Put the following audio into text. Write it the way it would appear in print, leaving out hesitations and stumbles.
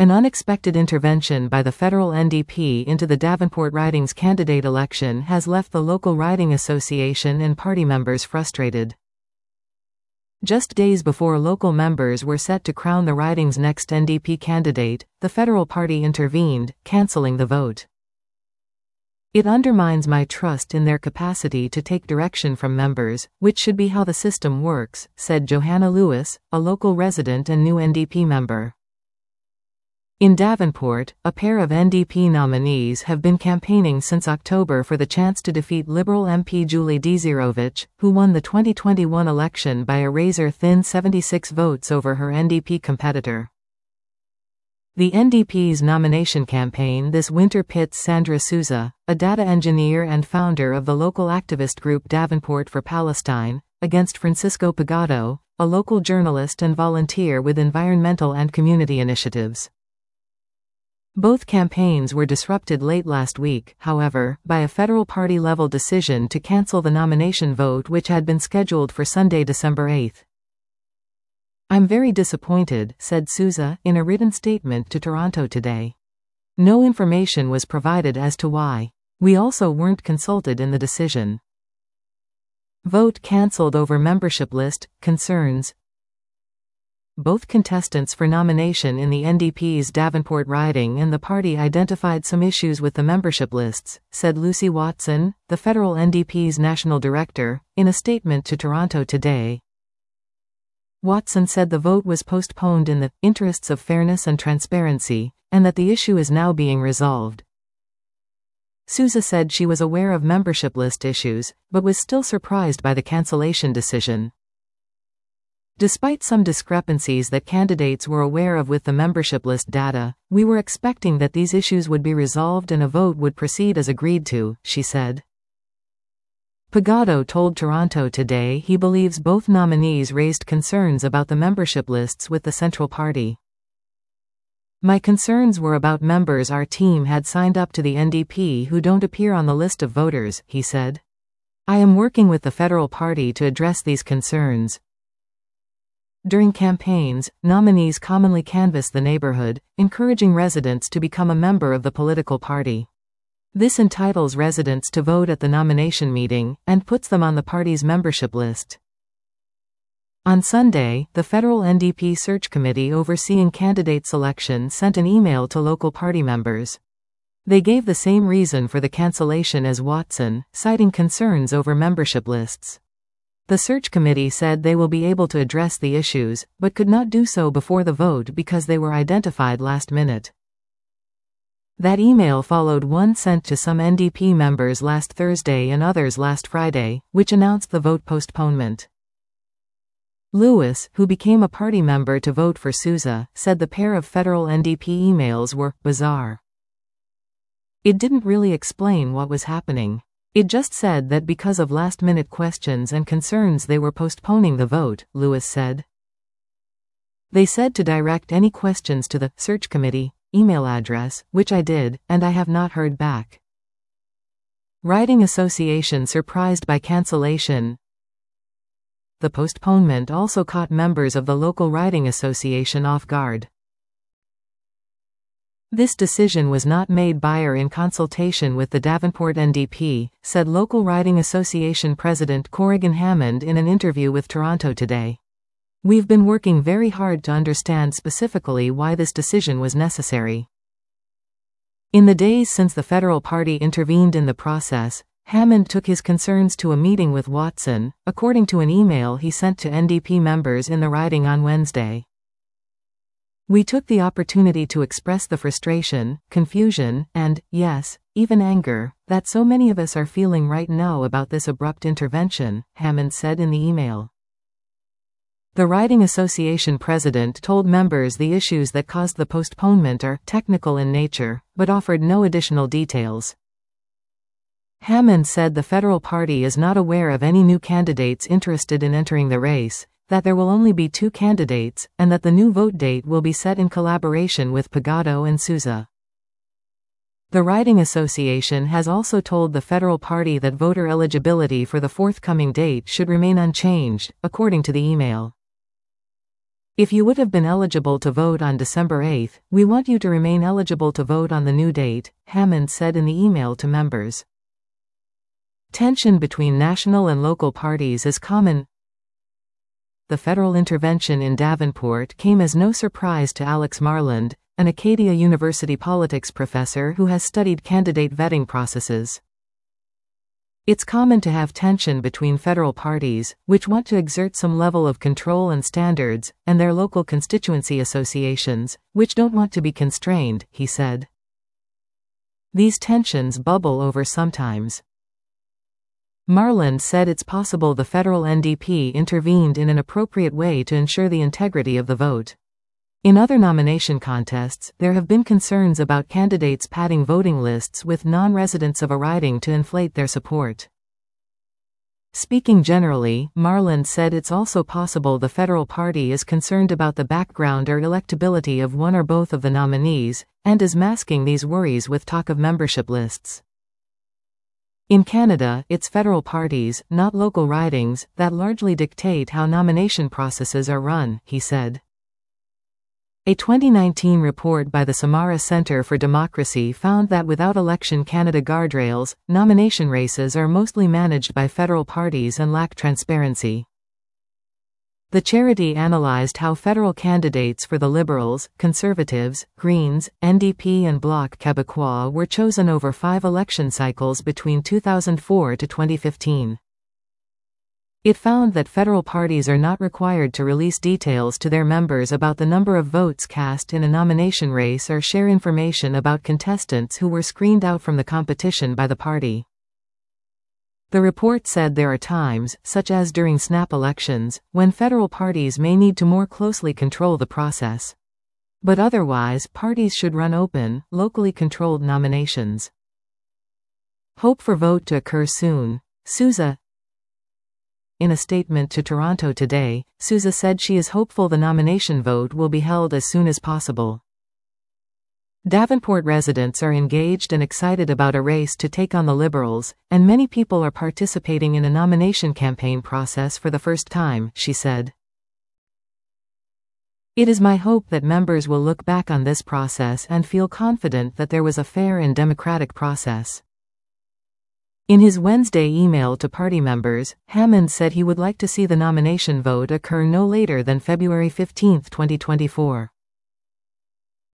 An unexpected intervention by the federal NDP into the Davenport riding's candidate election has left the local riding association and party members frustrated. Just days before local members were set to crown the riding's next NDP candidate, the federal party intervened, cancelling the vote. "It undermines my trust in their capacity to take direction from members, which should be how the system works," said Johanna Lewis, a local resident and new NDP member. In Davenport, a pair of NDP nominees have been campaigning since October for the chance to defeat Liberal MP Julie Dzierovic, who won the 2021 election by a razor-thin 76 votes over her NDP competitor. The NDP's nomination campaign this winter pits Sandra Souza, a data engineer and founder of the local activist group Davenport for Palestine, against Francisco Pagado, a local journalist and volunteer with environmental and community initiatives. Both campaigns were disrupted late last week, however, by a federal party-level decision to cancel the nomination vote which had been scheduled for Sunday, December 8. "I'm very disappointed," said Souza, in a written statement to Toronto Today. "No information was provided as to why. We also weren't consulted in the decision." Vote cancelled over membership list concerns. Both contestants for nomination in the NDP's Davenport riding and the party identified some issues with the membership lists, said Lucy Watson, the federal NDP's national director, in a statement to Toronto Today. Watson said the vote was postponed in the interests of fairness and transparency, and that the issue is now being resolved. Souza said she was aware of membership list issues, but was still surprised by the cancellation decision. "Despite some discrepancies that candidates were aware of with the membership list data, we were expecting that these issues would be resolved and a vote would proceed as agreed to," she said. Pagado told Toronto Today he believes both nominees raised concerns about the membership lists with the Central Party. "My concerns were about members our team had signed up to the NDP who don't appear on the list of voters," he said. "I am working with the federal party to address these concerns." During campaigns, nominees commonly canvass the neighborhood, encouraging residents to become a member of the political party. This entitles residents to vote at the nomination meeting, and puts them on the party's membership list. On Sunday, the federal NDP search committee overseeing candidate selection sent an email to local party members. They gave the same reason for the cancellation as Watson, citing concerns over membership lists. The search committee said they will be able to address the issues, but could not do so before the vote because they were identified last minute. That email followed one sent to some NDP members last Thursday and others last Friday, which announced the vote postponement. Lewis, who became a party member to vote for Souza, said the pair of federal NDP emails were bizarre. "It didn't really explain what was happening. It just said that because of last-minute questions and concerns they were postponing the vote," Lewis said. "They said to direct any questions to the search committee email address, which I did, and I have not heard back." Riding Association surprised by cancellation. The postponement also caught members of the local riding association off guard. "This decision was not made by or in consultation with the Davenport NDP," said local riding association president Corrigan Hammond in an interview with Toronto Today. "We've been working very hard to understand specifically why this decision was necessary." In the days since the federal party intervened in the process, Hammond took his concerns to a meeting with Watson, according to an email he sent to NDP members in the riding on Wednesday. "We took the opportunity to express the frustration, confusion, and, yes, even anger, that so many of us are feeling right now about this abrupt intervention," Hammond said in the email. The Riding Association president told members the issues that caused the postponement are technical in nature, but offered no additional details. Hammond said the federal party is not aware of any new candidates interested in entering the race, that there will only be 2 candidates, and that the new vote date will be set in collaboration with Pagado and Souza. The Riding Association has also told the federal party that voter eligibility for the forthcoming date should remain unchanged, according to the email. If you would have been eligible to vote on December 8, we want you to remain eligible to vote on the new date, Hammond said in the email to members. Tension between national and local parties is common. The federal intervention in Davenport came as no surprise to Alex Marland, an Acadia University politics professor who has studied candidate vetting processes. It's common to have tension between federal parties, which want to exert some level of control and standards, and their local constituency associations, which don't want to be constrained, he said. These tensions bubble over sometimes. Marland said it's possible the federal NDP intervened in an appropriate way to ensure the integrity of the vote. In other nomination contests, there have been concerns about candidates padding voting lists with non-residents of a riding to inflate their support. Speaking generally, Marland said it's also possible the federal party is concerned about the background or electability of one or both of the nominees, and is masking these worries with talk of membership lists. In Canada, it's federal parties, not local ridings, that largely dictate how nomination processes are run, he said. A 2019 report by the Samara Centre for Democracy found that without Election Canada guardrails, nomination races are mostly managed by federal parties and lack transparency. The charity analyzed how federal candidates for the Liberals, Conservatives, Greens, NDP and Bloc Québécois were chosen over 5 election cycles between 2004 to 2015. It found that federal parties are not required to release details to their members about the number of votes cast in a nomination race or share information about contestants who were screened out from the competition by the party. The report said there are times, such as during snap elections, when federal parties may need to more closely control the process. But otherwise, parties should run open, locally controlled nominations. Hope for vote to occur soon. Sousa. In a statement to Toronto Today, Sousa said she is hopeful the nomination vote will be held as soon as possible. Davenport residents are engaged and excited about a race to take on the Liberals, and many people are participating in a nomination campaign process for the first time, she said. It is my hope that members will look back on this process and feel confident that there was a fair and democratic process. In his Wednesday email to party members, Hammond said he would like to see the nomination vote occur no later than February 15, 2024.